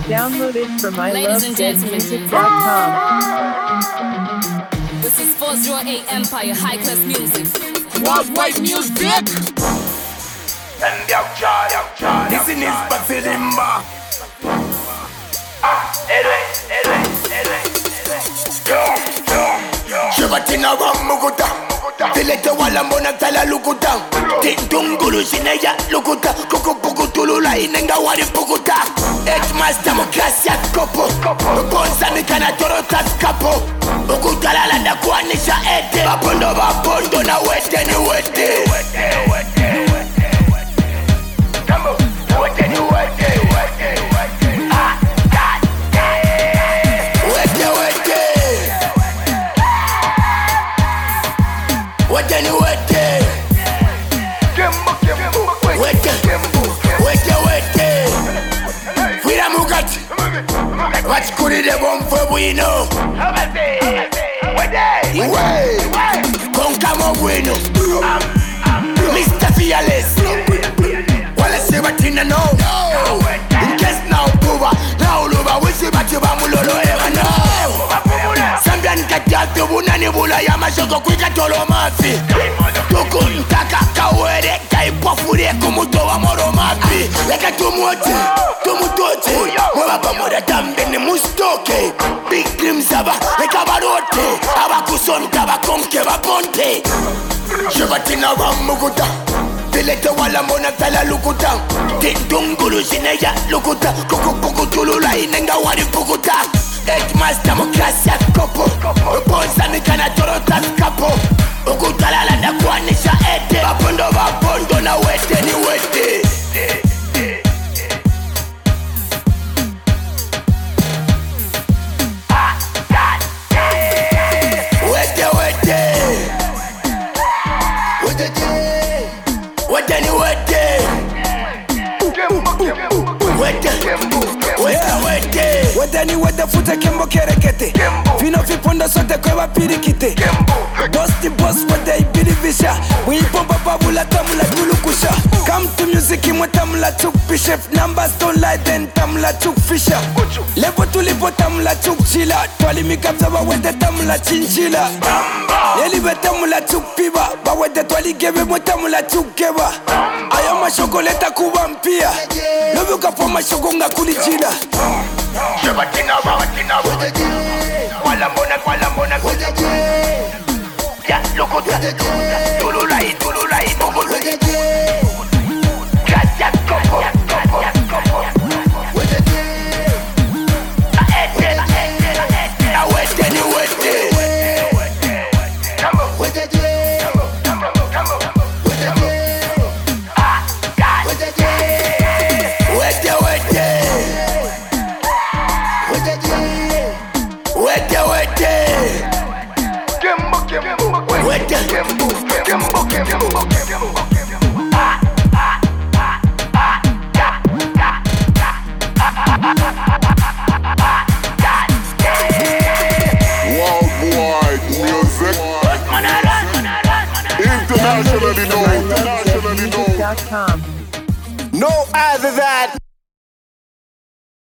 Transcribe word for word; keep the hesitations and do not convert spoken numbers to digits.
Download it from I Ladies love and dead gentlemen. music dot com. This is four oh eight Empire High Class Music. Worldwide music. This is Basilimba. Shivatina Ramuguta. Filete wala mbona tala lukuta. Tindungulu shineya lukuta. Kukupukutulu la inenga wari pukuta. Edmaster mukasya kopo. Bonza nikana torota kapo. Ukutala landa kuanisha ete. Bapondo bapondo na wete ni wete. Kambo, wete ni wete. Ah, God damn. Wete wete. Wete ni wete. Wete, wete, wete. Fira mugati. Wachikurire bomfwe bwino. Iwe, konkamo bwino. Mister Fearless. Wale sebatina no. In case now puba. Now luba wisi bati bamulolo eva no. Sambian katiatu bunani bula ya mashoko kwika tolo mafi. Tuku ntaka kawere kaipofure kumuto wa moro mafi. Leka tumuote, tumutote. Mwa pamoja tambe ni mustoke. Big dreams aba, leka barote. Aba kusonta bakonke baponte. Shivatina Ramuguta. Filete wala mbona tala lukuta. Tindungulu shineya lukuta. Kukupukutulu la inenga wari pukuta. Edmaster mukasya kopo. Bonza nikana torota kapo. Ukutala landa kuanisha ete. Bapondo bapondo na wete ni wete. Ah, God damn. Wete wete. Wete ni wete. Wete, wete, wete. Wete ni wete fute kembo kerekete. Fino fiponda sote kwewa pirikite. Boss the boss wete ibiri visha. Wipomba babula tamula tulukusha. Come to music imwe tamula chuk bishop. Numbers don't lie then tamula chuk fisha. Lepo tulipo tamula chuk chila. Twali mikapsa wa wete tamula chinchila. Yeli we tamula chuk piba. Ba wete twali gebe mwe tamula chuk keba. Ayama shokoleta kubampia. Lobi ukapoma shokonga kulijila. Shivatina Ramuguta. Wala mbona, wala mbona. Ya lukuta. Tululai, tululai, tululai. Kasya kopo, kopo, kopo. Na ete, na ete, na ete. Na wete ni wete. Kambo, wete, kambo, kambo, kambo. Ah, God damn. Wete, wete. Wete, wete. Wete, ah, ah, ah, ah, da, da, da. Ah, God damn. Worldwide music, internationally known, internationally known. Dot com. No other than